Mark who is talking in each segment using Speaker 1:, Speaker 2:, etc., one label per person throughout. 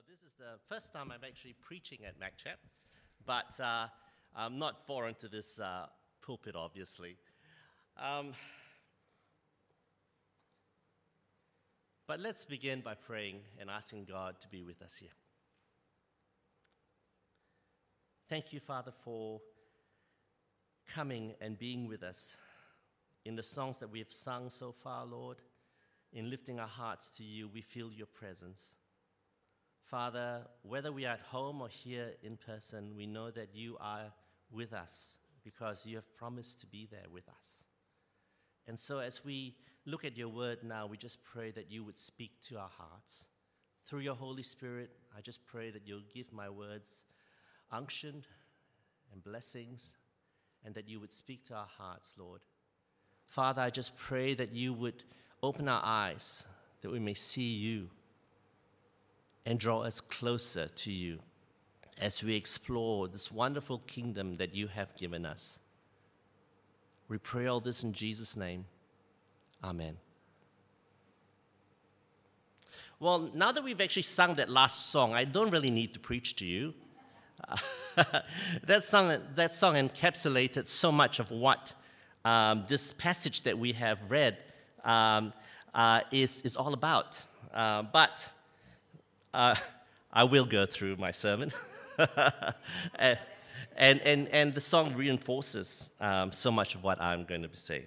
Speaker 1: This is the first time I'm actually preaching at MacChap, but I'm not foreign to this pulpit, obviously. But let's begin by praying and asking God to be with us here. Thank you, Father, for coming and being with us in the songs that we have sung so far, Lord. In lifting our hearts to you, we feel your presence. Father, whether we are at home or here in person, we know that you are with us because you have promised to be there with us. And so as we look at your word now, we just pray that you would speak to our hearts. Through your Holy Spirit, I just pray that you'll give my words unction and blessings, and that you would speak to our hearts, Lord. Father, I just pray that you would open our eyes, that we may see you and draw us closer to you as we explore this wonderful kingdom that you have given us. We pray all this in Jesus' name. Amen. Well, now that we've actually sung that last song, I don't really need to preach to you. That song encapsulated so much of what this passage that we have read is all about. But I will go through my sermon. and the song reinforces so much of what I'm going to be saying.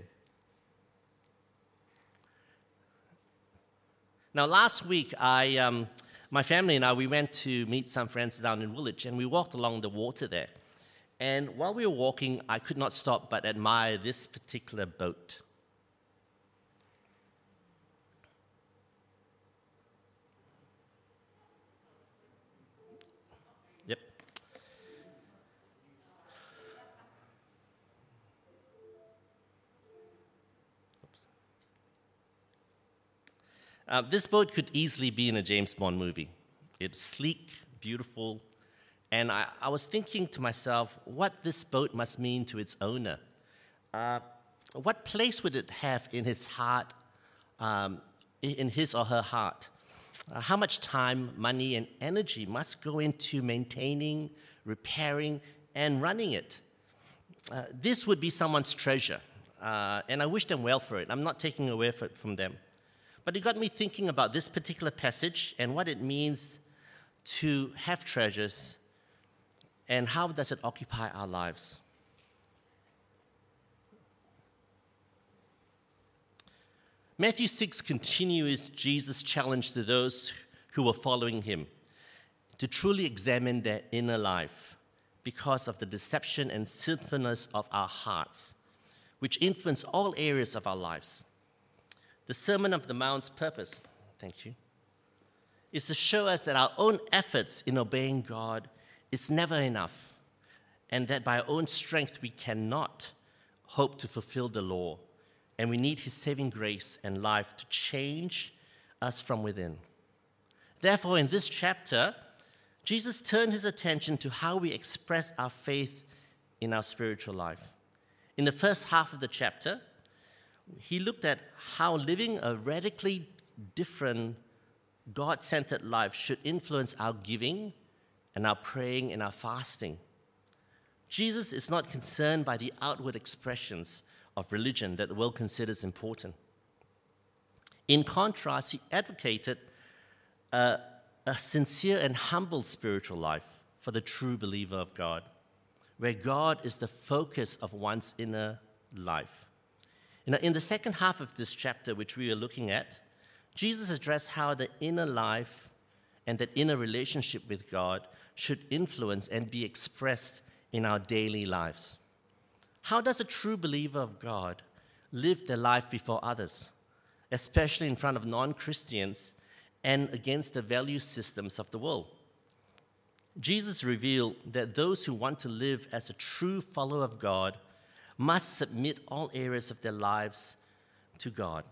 Speaker 1: Now, last week, my family and I, we went to meet some friends down in Woolwich, and we walked along the water there. And while we were walking, I could not stop but admire this particular boat. Yep. Oops. This boat could easily be in a James Bond movie. It's sleek, beautiful, and I was thinking to myself what this boat must mean to its owner. What place would it have in his heart, in his or her heart? How much time, money, and energy must go into maintaining, repairing, and running it? This would be someone's treasure, and I wish them well for it. I'm not taking away from them. But it got me thinking about this particular passage and what it means to have treasures and how does it occupy our lives. Matthew 6 continues Jesus' challenge to those who were following him to truly examine their inner life because of the deception and sinfulness of our hearts, which influence all areas of our lives. The Sermon on the Mount's purpose, is to show us that our own efforts in obeying God is never enough, and that by our own strength we cannot hope to fulfill the law. And we need his saving grace and life to change us from within. Therefore, in this chapter, Jesus turned his attention to how we express our faith in our spiritual life. In the first half of the chapter, he looked at how living a radically different, God-centered life should influence our giving and our praying and our fasting. Jesus is not concerned by the outward expressions of religion that the world considers important. In contrast, he advocated a sincere and humble spiritual life for the true believer of God, where God is the focus of one's inner life. In the second half of this chapter, which we are looking at, Jesus addressed how the inner life and that inner relationship with God should influence and be expressed in our daily lives. How does a true believer of God live their life before others, especially in front of non-Christians and against the value systems of the world? Jesus revealed that those who want to live as a true follower of God must submit all areas of their lives to God.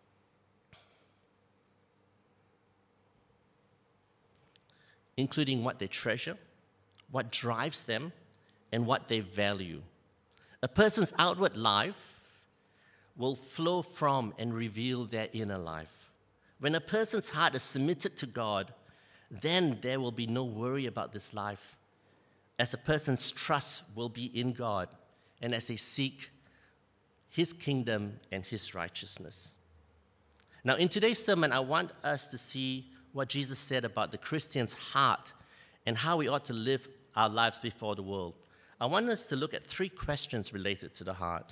Speaker 1: Including what they treasure, what drives them, and what they value. A person's outward life will flow from and reveal their inner life. When a person's heart is submitted to God, then there will be no worry about this life, as a person's trust will be in God and as they seek His kingdom and His righteousness. Now, in today's sermon, I want us to see what Jesus said about the Christian's heart and how we ought to live our lives before the world. I want us to look at 3 questions related to the heart.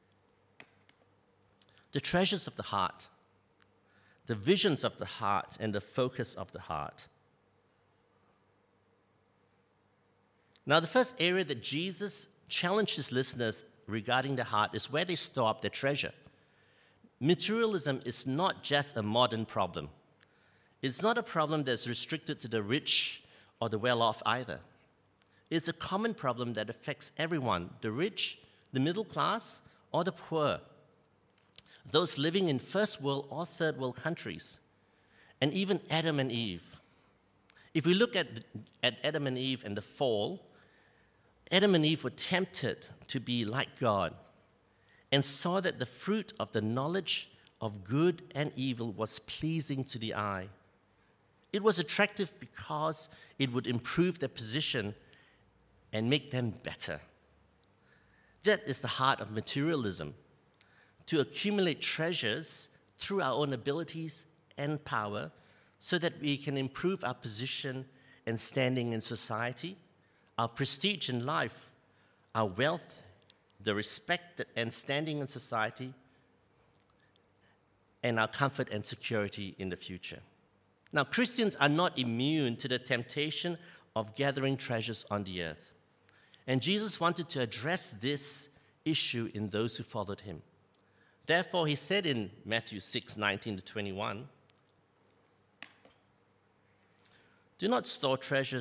Speaker 1: The treasures of the heart, the visions of the heart, and the focus of the heart. Now, the first area that Jesus challenged his listeners regarding the heart is where they store up their treasure. Materialism is not just a modern problem. It's not a problem that's restricted to the rich or the well-off either. It's a common problem that affects everyone, the rich, the middle class, or the poor, those living in first world or third world countries, and even Adam and Eve. If we look at Adam and Eve and the fall, Adam and Eve were tempted to be like God and saw that the fruit of the knowledge of good and evil was pleasing to the eye. It was attractive because it would improve their position and make them better. That is the heart of materialism, to accumulate treasures through our own abilities and power so that we can improve our position and standing in society, our prestige in life, our wealth, the respect and standing in society, and our comfort and security in the future. Now, Christians are not immune to the temptation of gathering treasures on the earth. And Jesus wanted to address this issue in those who followed him. Therefore, he said in Matthew 6:19-21, do not store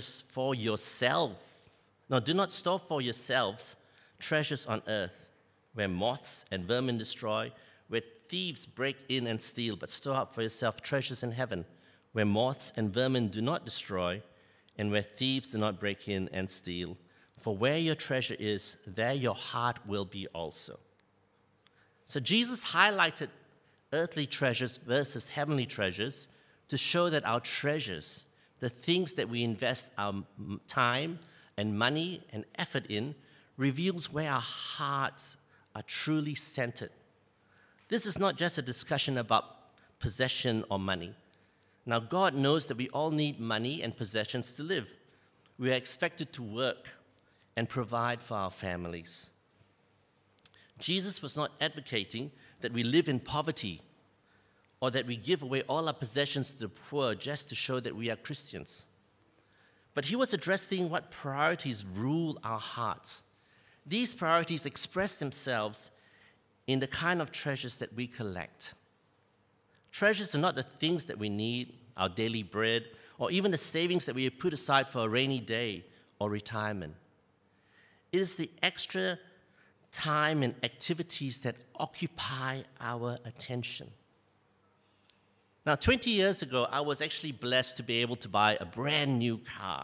Speaker 1: for yourselves treasures on earth, where moths and vermin destroy, where thieves break in and steal, but store up for yourself treasures in heaven, where moths and vermin do not destroy, and where thieves do not break in and steal. For where your treasure is, there your heart will be also. So Jesus highlighted earthly treasures versus heavenly treasures to show that our treasures, the things that we invest our time and money and effort in, reveals where our hearts are truly centered. This is not just a discussion about possession or money. Now, God knows that we all need money and possessions to live. We are expected to work and provide for our families. Jesus was not advocating that we live in poverty or that we give away all our possessions to the poor just to show that we are Christians. But he was addressing what priorities rule our hearts. These priorities express themselves in the kind of treasures that we collect. Treasures are not the things that we need, our daily bread, or even the savings that we have put aside for a rainy day or retirement. It is the extra time and activities that occupy our attention. Now, 20 years ago, I was actually blessed to be able to buy a brand new car.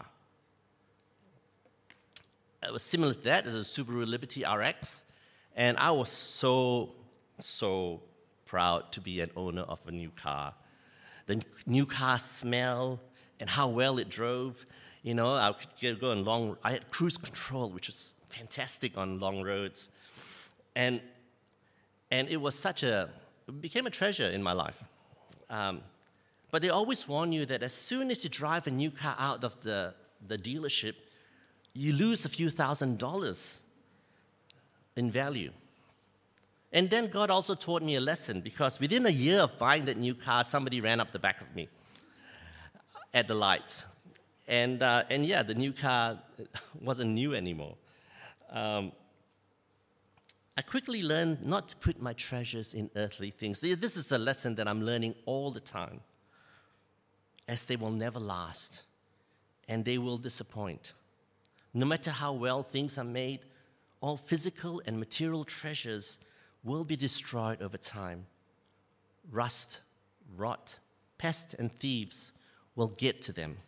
Speaker 1: It was similar to that, as a Subaru Liberty RX, and I was so proud to be an owner of a new car. The new car smell and how well it drove. You know, I could go on I had cruise control, which was fantastic on long roads. And it was it became a treasure in my life. But they always warn you that as soon as you drive a new car out of the dealership, you lose a few $1,000s in value. And then God also taught me a lesson, because within a year of buying that new car, somebody ran up the back of me at the lights. And yeah, the new car wasn't new anymore. I quickly learned not to put my treasures in earthly things. This is a lesson that I'm learning all the time, as they will never last, and they will disappoint. No matter how well things are made, all physical and material treasures will be destroyed over time. Rust, rot, pests, and thieves will get to them.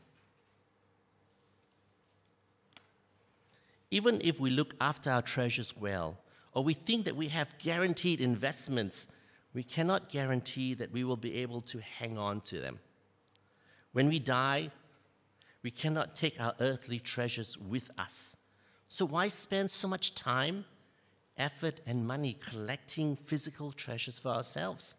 Speaker 1: Even if we look after our treasures well, or we think that we have guaranteed investments, we cannot guarantee that we will be able to hang on to them. When we die, We cannot take our earthly treasures with us. So why spend so much time, effort, and money collecting physical treasures for ourselves?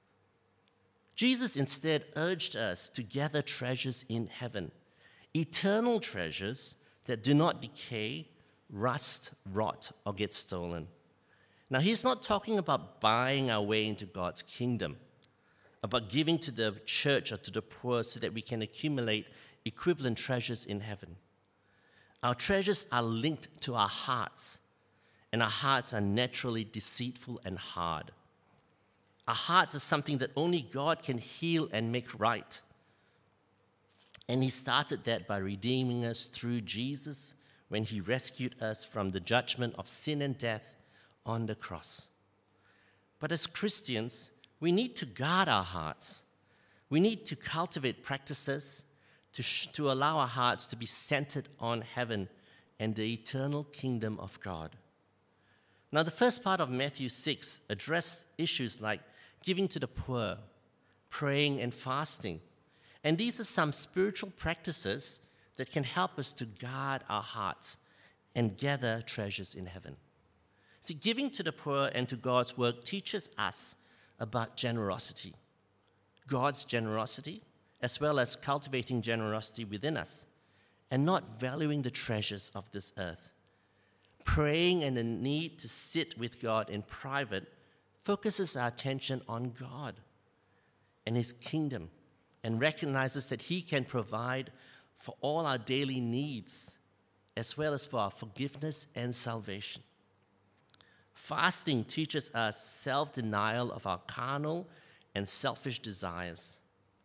Speaker 1: Jesus instead urged us to gather treasures in heaven, eternal treasures that do not decay, rust, rot, or get stolen. Now, he's not talking about buying our way into God's kingdom, about giving to the church or to the poor so that we can accumulate equivalent treasures in heaven. Our treasures are linked to our hearts, and our hearts are naturally deceitful and hard. Our hearts are something that only God can heal and make right. And he started that by redeeming us through Jesus when he rescued us from the judgment of sin and death on the cross. But as Christians, we need to guard our hearts. We need to cultivate practices to allow our hearts to be centered on heaven and the eternal kingdom of God. Now, the first part of Matthew 6 addressed issues like giving to the poor, praying and fasting. And these are some spiritual practices that can help us to guard our hearts and gather treasures in heaven. See, giving to the poor and to God's work teaches us about generosity, God's generosity, as well as cultivating generosity within us, and not valuing the treasures of this earth. Praying and the need to sit with God in private focuses our attention on God and his kingdom, and recognizes that he can provide for all our daily needs, as well as for our forgiveness and salvation. Fasting teaches us self-denial of our carnal and selfish desires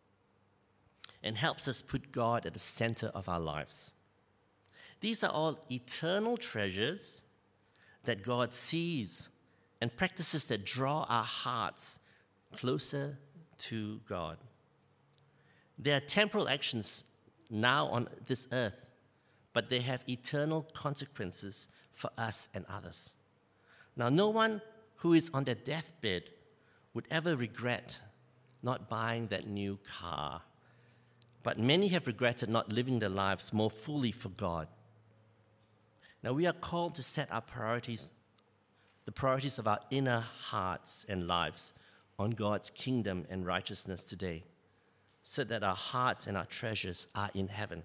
Speaker 1: and helps us put God at the center of our lives. These are all eternal treasures that God sees and practices that draw our hearts closer to God. They are temporal actions now on this earth, but they have eternal consequences for us and others. Now, no one who is on their deathbed would ever regret not buying that new car, but many have regretted not living their lives more fully for God. Now, we are called to set our priorities, the priorities of our inner hearts and lives, on God's kingdom and righteousness today, so that our hearts and our treasures are in heaven.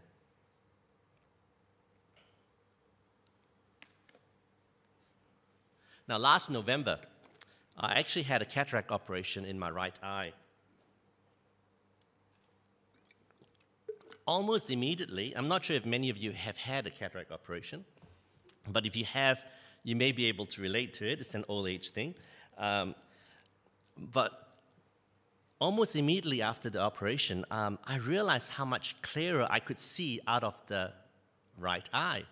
Speaker 1: Now, last November, I actually had a cataract operation in my right eye. Almost immediately, I'm not sure if many of you have had a cataract operation, but if you have, you may be able to relate to it. It's an old age thing. But almost immediately after the operation, I realized how much clearer I could see out of the right eye.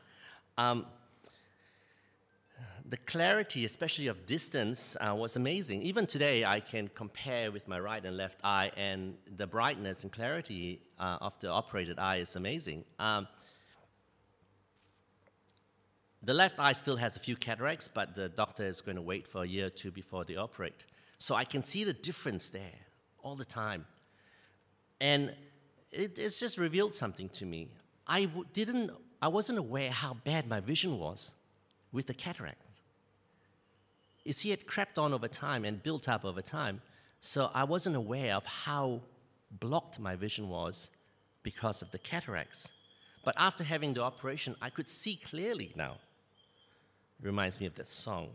Speaker 1: The clarity, especially of distance, was amazing. Even today, I can compare with my right and left eye, and the brightness and clarity of the operated eye is amazing. The left eye still has a few cataracts, but the doctor is going to wait for a year or two before they operate. So I can see the difference there all the time. And it's just revealed something to me. I wasn't aware how bad my vision was with the cataract. You see, it crept on over time and built up over time. So I wasn't aware of how blocked my vision was because of the cataracts. But after having the operation, I could see clearly now. It reminds me of that song.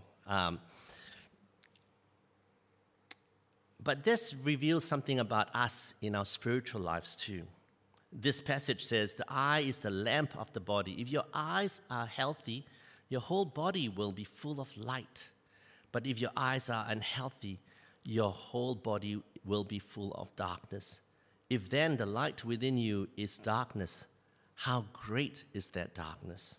Speaker 1: But this reveals something about us in our spiritual lives too. This passage says, the eye is the lamp of the body. If your eyes are healthy, your whole body will be full of light. But if your eyes are unhealthy, your whole body will be full of darkness. If then the light within you is darkness, how great is that darkness?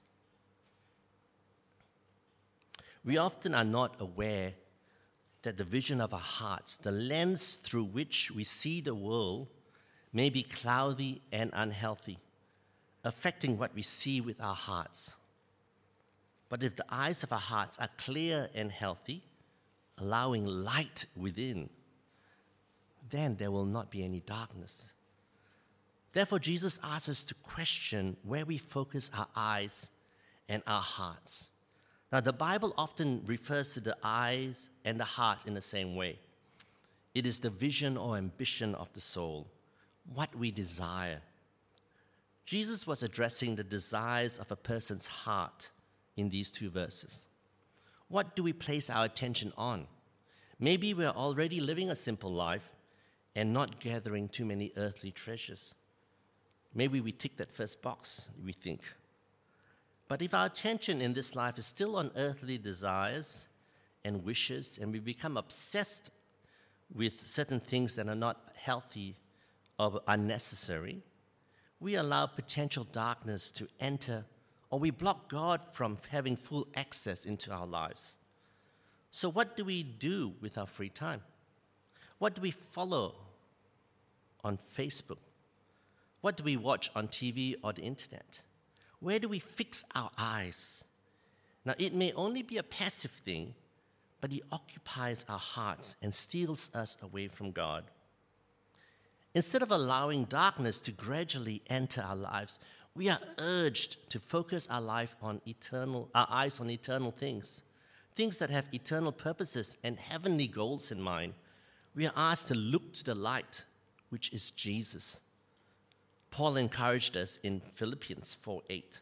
Speaker 1: We often are not aware that the vision of our hearts, the lens through which we see the world, may be cloudy and unhealthy, affecting what we see with our hearts. But if the eyes of our hearts are clear and healthy, allowing light within, then there will not be any darkness. Therefore, Jesus asks us to question where we focus our eyes and our hearts. Now, the Bible often refers to the eyes and the heart in the same way. It is the vision or ambition of the soul, what we desire. Jesus was addressing the desires of a person's heart in these two verses. What do we place our attention on? Maybe we're already living a simple life and not gathering too many earthly treasures. Maybe we tick that first box, we think. But if our attention in this life is still on earthly desires and wishes, and we become obsessed with certain things that are not healthy or unnecessary, we allow potential darkness to enter, or we block God from having full access into our lives. So what do we do with our free time? What do we follow on Facebook? What do we watch on TV or the internet? Where do we fix our eyes? Now, it may only be a passive thing, but it occupies our hearts and steals us away from God. Instead of allowing darkness to gradually enter our lives, we are urged to focus our eyes on eternal things, things that have eternal purposes and heavenly goals in mind. We are asked to look to the light, which is Jesus. Paul encouraged us in Philippians 4:8.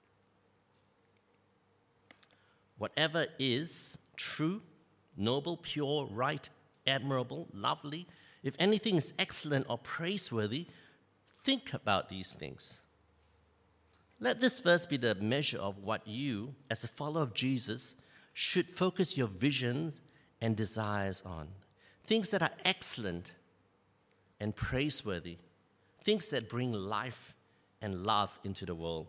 Speaker 1: Whatever is true, noble, pure, right, admirable, lovely, if anything is excellent or praiseworthy, think about these things. Let this verse be the measure of what you, as a follower of Jesus, should focus your visions and desires on. Things that are excellent and praiseworthy. Things that bring life and love into the world.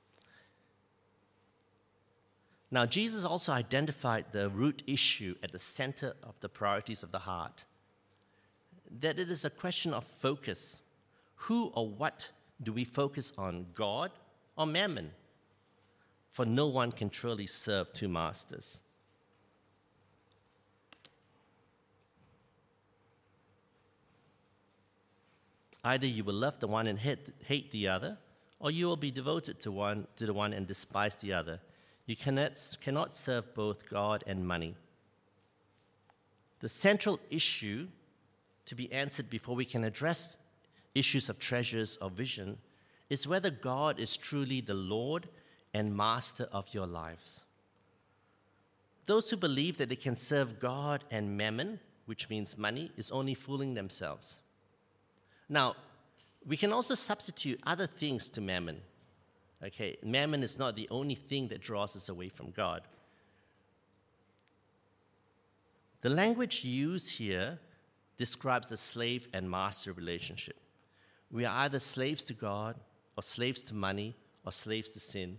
Speaker 1: Now, Jesus also identified the root issue at the center of the priorities of the heart, that it is a question of focus. Who or what do we focus on, God or mammon? For no one can truly serve two masters. Either you will love the one and hate the other, or you will be devoted to the one and despise the other. You cannot serve both God and money. The central issue to be answered before we can address issues of treasures or vision is whether God is truly the Lord and Master of your lives. Those who believe that they can serve God and mammon, which means money, is only fooling themselves. Now, we can also substitute other things to mammon. Okay, mammon is not the only thing that draws us away from God. The language used here describes a slave and master relationship. We are either slaves to God, or slaves to money, or slaves to sin.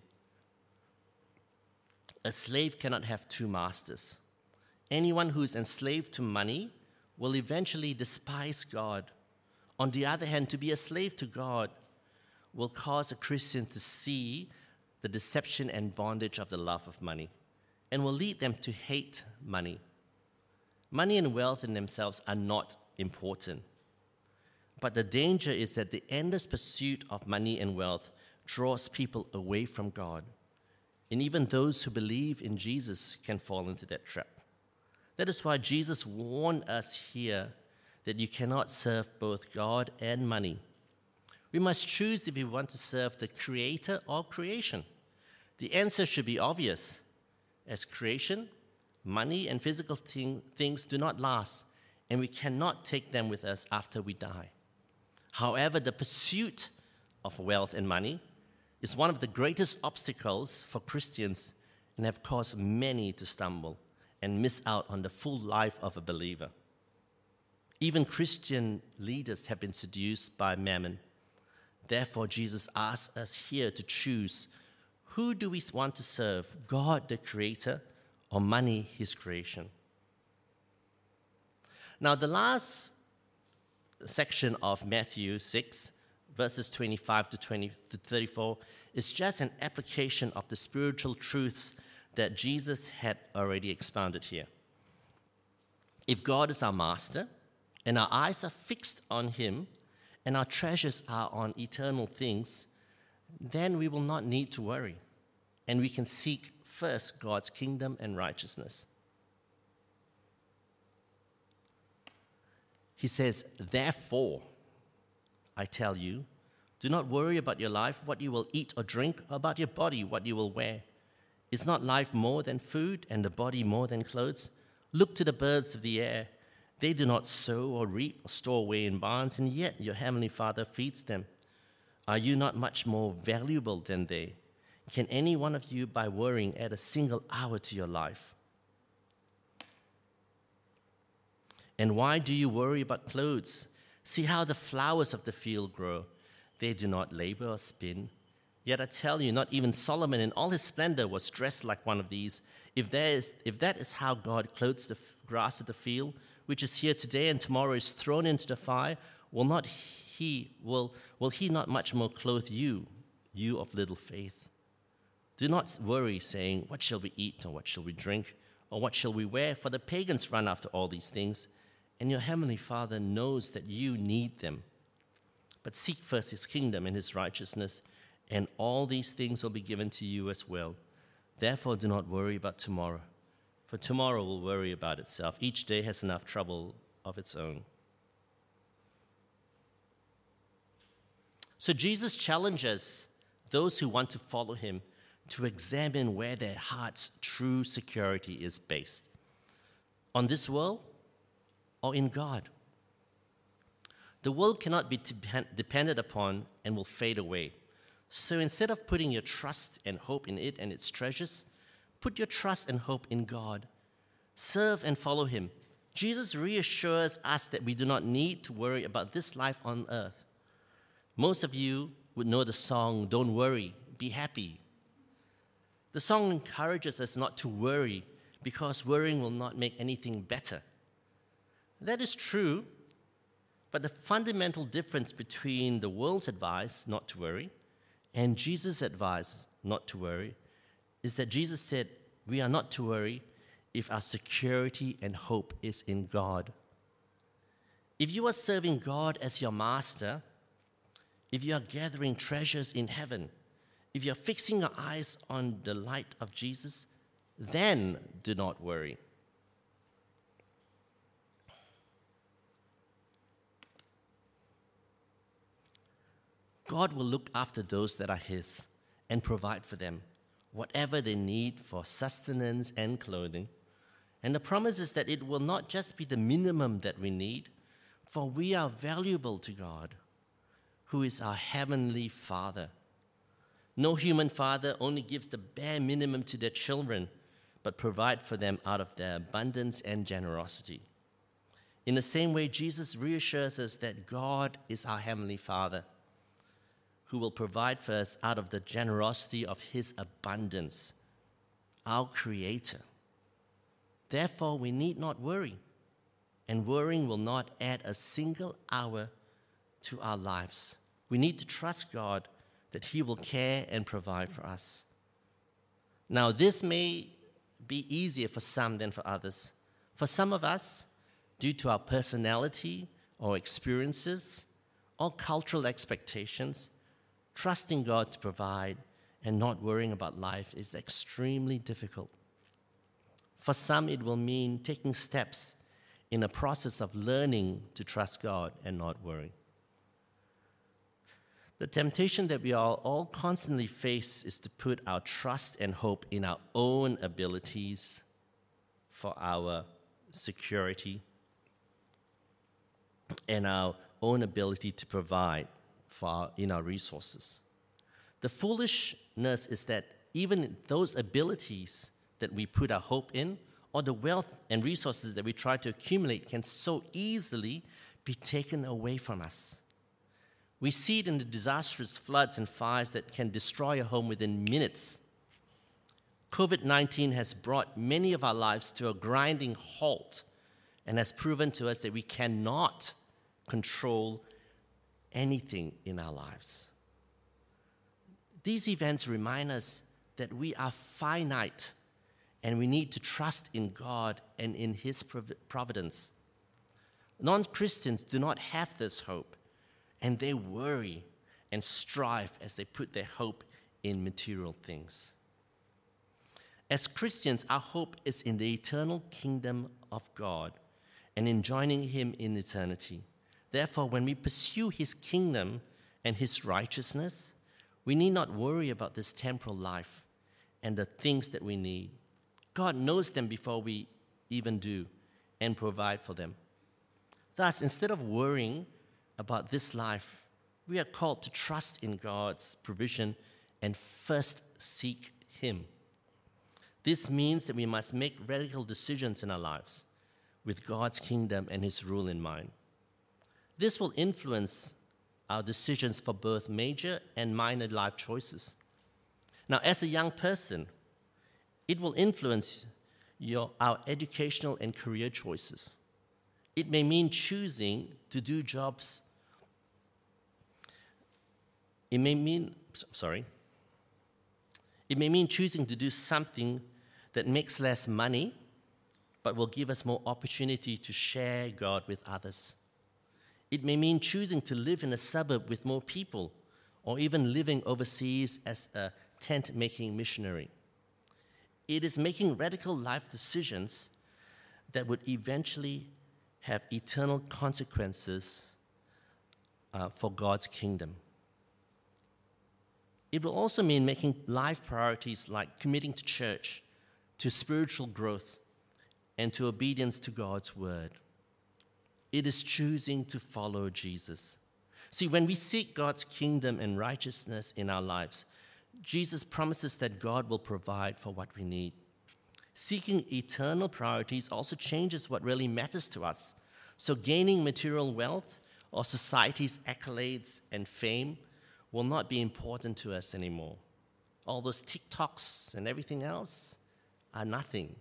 Speaker 1: A slave cannot have two masters. Anyone who is enslaved to money will eventually despise God. On the other hand, to be a slave to God will cause a Christian to see the deception and bondage of the love of money, and will lead them to hate money. Money and wealth in themselves are not important. But the danger is that the endless pursuit of money and wealth draws people away from God. And even those who believe in Jesus can fall into that trap. That is why Jesus warned us here that you cannot serve both God and money. We must choose if we want to serve the Creator or creation. The answer should be obvious. As creation, money and physical things do not last, and we cannot take them with us after we die. However, the pursuit of wealth and money is one of the greatest obstacles for Christians and have caused many to stumble and miss out on the full life of a believer. Even Christian leaders have been seduced by mammon. Therefore, Jesus asks us here to choose, who do we want to serve, God the Creator or money, His creation? Now, the last section of Matthew 6, verses 25 to 34, is just an application of the spiritual truths that Jesus had already expounded here. If God is our master, and our eyes are fixed on Him, and our treasures are on eternal things, then we will not need to worry, and we can seek first God's kingdom and righteousness. He says, therefore, I tell you, do not worry about your life, what you will eat or drink, or about your body, what you will wear. Is not life more than food, and the body more than clothes? Look to the birds of the air. They do not sow or reap or store away in barns, and yet your heavenly Father feeds them. Are you not much more valuable than they? Can any one of you, by worrying, add a single hour to your life? And why do you worry about clothes? See how the flowers of the field grow. They do not labor or spin. Yet I tell you, not even Solomon in all his splendor was dressed like one of these. If that is how God clothes the grass of the field, which is here today and tomorrow is thrown into the fire, will he not much more clothe you, you of little faith? Do not worry, saying, what shall we eat, or what shall we drink, or what shall we wear? For the pagans run after all these things, and your heavenly Father knows that you need them. But seek first his kingdom and his righteousness, and all these things will be given to you as well. Therefore, do not worry about tomorrow, for tomorrow will worry about itself. Each day has enough trouble of its own. So Jesus challenges those who want to follow him to examine where their heart's true security is based. On this world or in God? The world cannot be depended upon and will fade away. So instead of putting your trust and hope in it and its treasures, put your trust and hope in God. Serve and follow him. Jesus reassures us that we do not need to worry about this life on earth. Most of you would know the song, "Don't Worry, Be Happy." The song encourages us not to worry because worrying will not make anything better. That is true, but the fundamental difference between the world's advice not to worry and Jesus' advice not to worry is that Jesus said we are not to worry if our security and hope is in God. If you are serving God as your master, if you are gathering treasures in heaven, if you're fixing your eyes on the light of Jesus, then do not worry. God will look after those that are his and provide for them whatever they need for sustenance and clothing. And the promise is that it will not just be the minimum that we need, for we are valuable to God, who is our heavenly Father. No human father only gives the bare minimum to their children, but provide for them out of their abundance and generosity. In the same way, Jesus reassures us that God is our heavenly Father, who will provide for us out of the generosity of his abundance, our Creator. Therefore, we need not worry, and worrying will not add a single hour to our lives. We need to trust God that he will care and provide for us. Now, this may be easier for some than for others. For some of us, due to our personality or experiences or cultural expectations, trusting God to provide and not worrying about life is extremely difficult. For some, it will mean taking steps in a process of learning to trust God and not worry. The temptation that we all constantly face is to put our trust and hope in our own abilities for our security and our own ability to provide in our resources. The foolishness is that even those abilities that we put our hope in, or the wealth and resources that we try to accumulate, can so easily be taken away from us. We see it in the disastrous floods and fires that can destroy a home within minutes. COVID-19 has brought many of our lives to a grinding halt and has proven to us that we cannot control anything in our lives. These events remind us that we are finite and we need to trust in God and in his providence. Non-Christians do not have this hope, and they worry and strive as they put their hope in material things. As Christians, our hope is in the eternal kingdom of God and in joining Him in eternity. Therefore, when we pursue His kingdom and His righteousness, we need not worry about this temporal life and the things that we need. God knows them before we even do and provide for them. Thus, instead of worrying about this life, we are called to trust in God's provision and first seek Him. This means that we must make radical decisions in our lives with God's kingdom and His rule in mind. This will influence our decisions for both major and minor life choices. Now, as a young person, it will influence our educational and career choices. It may mean choosing to do jobs. It may mean choosing to do something that makes less money, but will give us more opportunity to share God with others. It may mean choosing to live in a suburb with more people, or even living overseas as a tent-making missionary. It is making radical life decisions that would eventually have eternal consequences for God's kingdom. It will also mean making life priorities like committing to church, to spiritual growth, and to obedience to God's word. It is choosing to follow Jesus. See, when we seek God's kingdom and righteousness in our lives, Jesus promises that God will provide for what we need. Seeking eternal priorities also changes what really matters to us. So gaining material wealth or society's accolades and fame will not be important to us anymore. All those TikToks and everything else are nothing.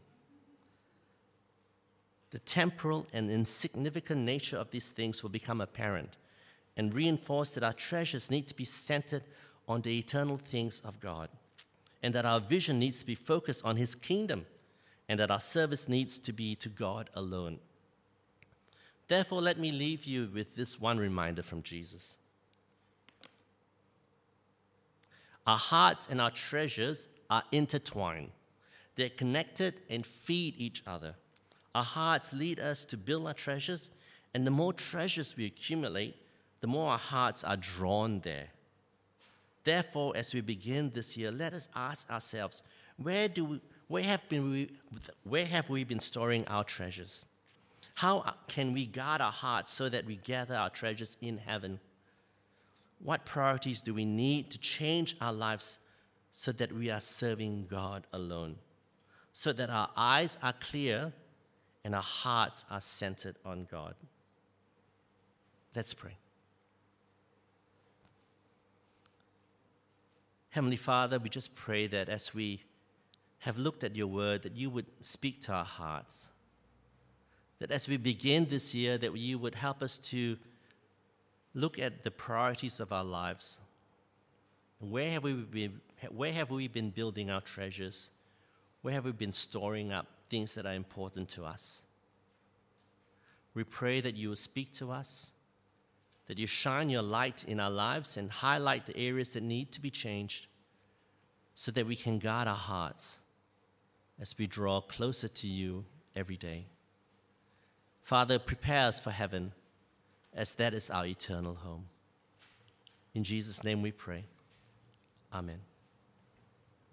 Speaker 1: The temporal and insignificant nature of these things will become apparent and reinforce that our treasures need to be centered on the eternal things of God, and that our vision needs to be focused on His kingdom, and that our service needs to be to God alone. Therefore, let me leave you with this one reminder from Jesus. Our hearts and our treasures are intertwined. They're connected and feed each other. Our hearts lead us to build our treasures, and the more treasures we accumulate, the more our hearts are drawn there. Therefore, as we begin this year, let us ask ourselves, where have we been storing our treasures? How can we guard our hearts so that we gather our treasures in heaven? What priorities do we need to change our lives so that we are serving God alone? So that our eyes are clear and our hearts are centered on God. Let's pray. Heavenly Father, we just pray that as we have looked at your word, that you would speak to our hearts. That as we begin this year, that you would help us to look at the priorities of our lives. Where have we been building our treasures? Where have we been storing up things that are important to us? We pray that you will speak to us, that you shine your light in our lives and highlight the areas that need to be changed so that we can guard our hearts as we draw closer to you every day. Father, prepare us for heaven, as that is our eternal home. In Jesus' name we pray. Amen.